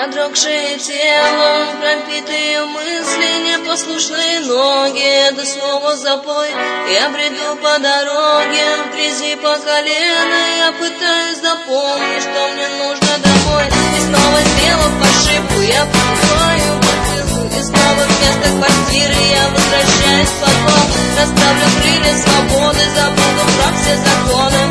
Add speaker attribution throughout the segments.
Speaker 1: Продрогшее тело, пропитые мысли, непослушные ноги, это слово запой. Я бреду по дороге, в грязи по колено, я пытаюсь запомнить, что мне нужно домой. И снова сделав ошибку, я покрою бутылку, и снова вместо квартиры я возвращаюсь в подвал. Расставлю крылья свободы, забуду про все законы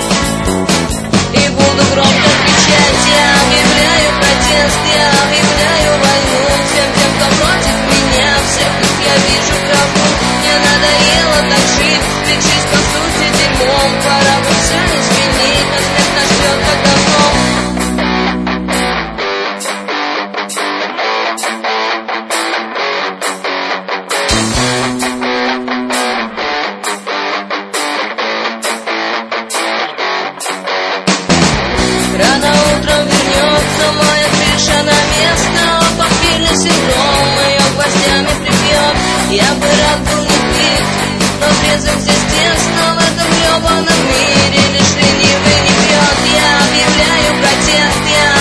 Speaker 1: и буду громко кричать. Я объявляю протест, я объявляю войну всем тем, кто против меня, всех их я вижу в гробу. Мне надоело так жить, ведь жизнь по сути дерьмом. Пора бы все изменить, но смерть нас ждет как давно. Рано утром вернется моя крыша на место, а похмельный синдром ее гвоздями прибьет. Я бы рад был не пить, но трезвым здесь тесно, в этом гребаном мире лишь ленивый не пьет. Я объявляю протест, я